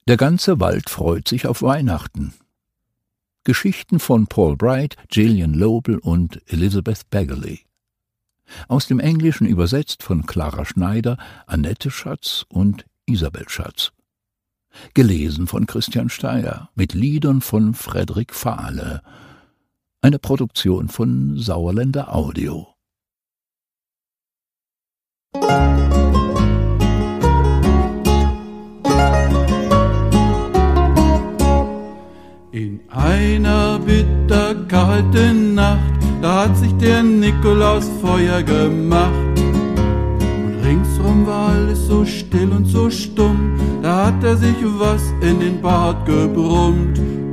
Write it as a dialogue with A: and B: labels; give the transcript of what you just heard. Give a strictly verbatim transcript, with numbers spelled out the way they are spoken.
A: Der ganze Wald freut sich auf Weihnachten. Geschichten von Paul Bright, Gillian Lobel und Elizabeth Baggeley. Aus dem Englischen übersetzt von Clara Schneider, Annette Schatz und Isabel Schatz. Gelesen von Christian Steyer, mit Liedern von Frederik Fahle. Eine Produktion von Sauerländer Audio.
B: In einer bitterkalten Nacht, da hat sich der Nikolaus Feuer gemacht. Und ringsrum war alles so still und so stumm, da hat er sich was in den Bart gebrummt.